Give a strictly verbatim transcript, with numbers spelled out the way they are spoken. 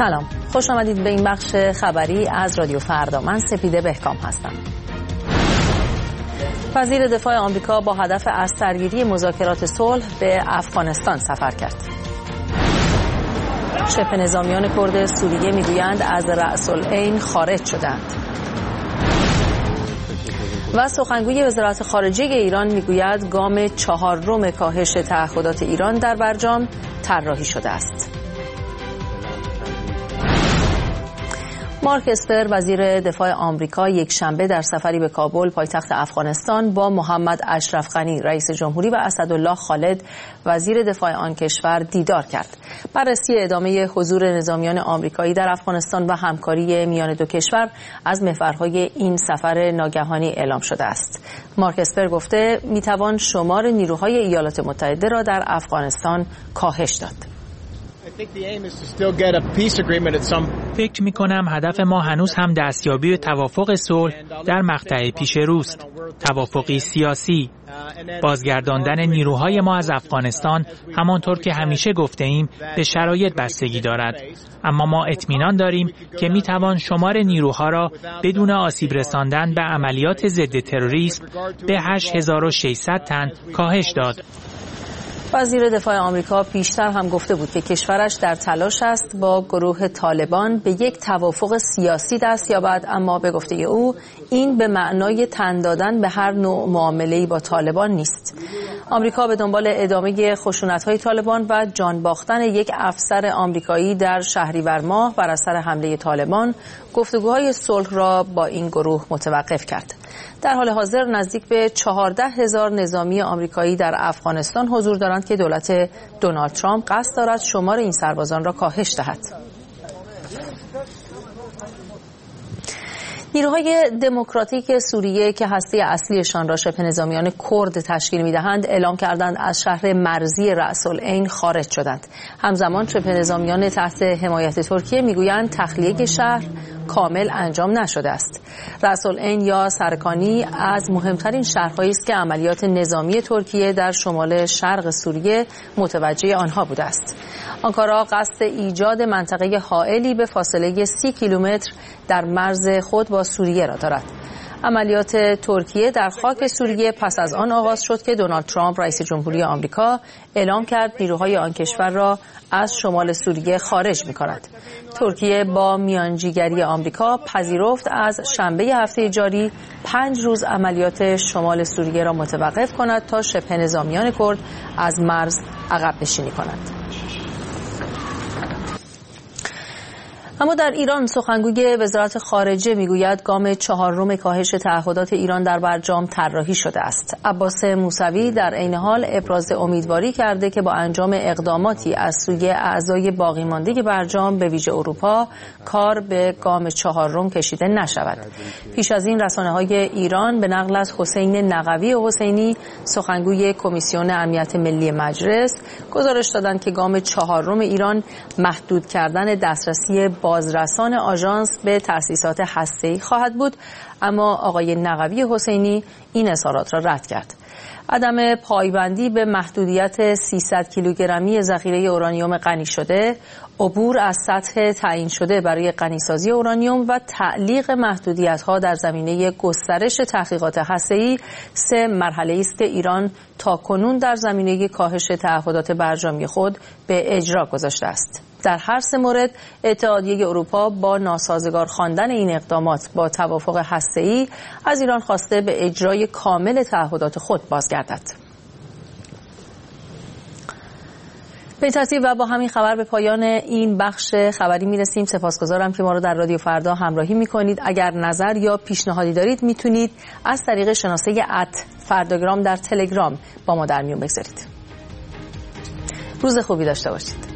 سلام، خوش آمدید به این بخش خبری از رادیو فردا. من سپیده بهکام هستم. وزیر دفاع آمریکا با هدف از سرگیری مذاکرات صلح به افغانستان سفر کرد. شبه نظامیان کرد سوریه میگویند از رأس العین خارج شدند. و سخنگوی وزارت خارجه ایران میگوید گام چهارم کاهش تعهدات ایران در برجام طراحی شده است. مارک اسپر وزیر دفاع آمریکا یک شنبه در سفری به کابل پایتخت افغانستان با محمد اشرف غنی رئیس جمهوری و اسدالله خالد وزیر دفاع آن کشور دیدار کرد. بررسی ادامه حضور نظامیان آمریکایی در افغانستان و همکاری میان دو کشور از محورهای این سفر ناگهانی اعلام شده است. مارک اسپر گفته میتوان شمار نیروهای ایالات متحده را در افغانستان کاهش داد. فکر می کنم هدف ما هنوز هم دستیابی به توافق صلح در مقطع پیش روست. توافقی سیاسی. بازگرداندن نیروهای ما از افغانستان همانطور که همیشه گفته ایم به شرایط بستگی دارد. اما ما اطمینان داریم که می توان شمار نیروها را بدون آسیب رساندن به عملیات ضد تروریسم به هشت هزار و ششصد تن کاهش داد. وزیر دفاع آمریکا پیشتر هم گفته بود که کشورش در تلاش است با گروه طالبان به یک توافق سیاسی دست یابد، اما به گفته او این به معنای تن دادن به هر نوع معامله‌ای با طالبان نیست. آمریکا به دنبال ادامه خشونت‌های طالبان و جان باختن یک افسر آمریکایی در شهریور ماه بر اثر حمله طالبان گفتگوهای صلح را با این گروه متوقف کرد. در حال حاضر نزدیک به چهارده هزار نظامی آمریکایی در افغانستان حضور دارند که دولت دونالد ترامپ قصد دارد شمار این سربازان را کاهش دهد. نیروهای دموکراتیک سوریه که هسته اصلیشان را شبه نظامیان کرد تشکیل می‌دهند اعلام کردند از شهر مرزی رأس العین خارج شدند. همزمان شبه نظامیان تحت حمایت ترکیه میگویند تخلیه شهر کامل انجام نشده است. رأس العین یا سرکانی از مهمترین شهرهایی است که عملیات نظامی ترکیه در شمال شرق سوریه متوجه آنها بوده است. آنکارا قصد ایجاد منطقه حائلی به فاصله سی کیلومتر در مرز خود با سوریه را دارد. عملیات ترکیه در خاک سوریه پس از آن آغاز شد که دونالد ترامپ رئیس جمهوری آمریکا اعلام کرد نیروهای آن کشور را از شمال سوریه خارج می‌کند. ترکیه با میانجیگری آمریکا پذیرفت از شنبه هفته جاری پنج روز عملیات شمال سوریه را متوقف کند تا شبه نظامیان کرد از مرز عقب نشینی کنند. اما در ایران سخنگوی وزارت خارجه میگوید گام چهارم کاهش تعهدات ایران در برجام طراحی شده است. عباس موسوی در عین حال ابراز امیدواری کرده که با انجام اقداماتی از سوی اعضای باقی مانده برجام به ویژه اروپا کار به گام چهارم کشیده نشود. پیش از این رسانه‌های ایران به نقل از حسین نقوی حسینی سخنگوی کمیسیون امنیت ملی مجلس گزارش دادند که گام چهارم ایران محدود کردن دسترسی بازرسان آژانس به تأسیسات هسته‌ای خواهد بود، اما آقای نقوی حسینی این اظهارات را رد کرد. عدم پایبندی به محدودیت سیصد کیلوگرمی ذخیره اورانیوم غنی شده، عبور از سطح تعیین شده برای غنیسازی اورانیوم و تعلیق محدودیت‌ها در زمینه گسترش تحقیقات هسته‌ای سه مرحله است که ایران تاکنون در زمینه کاهش تعهدات برجامی خود به اجرا گذاشته است. در هر سه مورد اتحادیه اروپا با ناسازگار خواندن این اقدامات با توافق هسته‌ای از ایران خواسته به اجرای کامل تعهدات خود بازگردد. به ترتیب و با همین خبر به پایان این بخش خبری میرسیم. سپاسگزارم که ما رو در رادیو فردا همراهی میکنید. اگر نظر یا پیشنهادی دارید میتونید از طریق شناسه ات فرداگرام در تلگرام با ما در میون بگذارید. روز خوبی داشته باشید.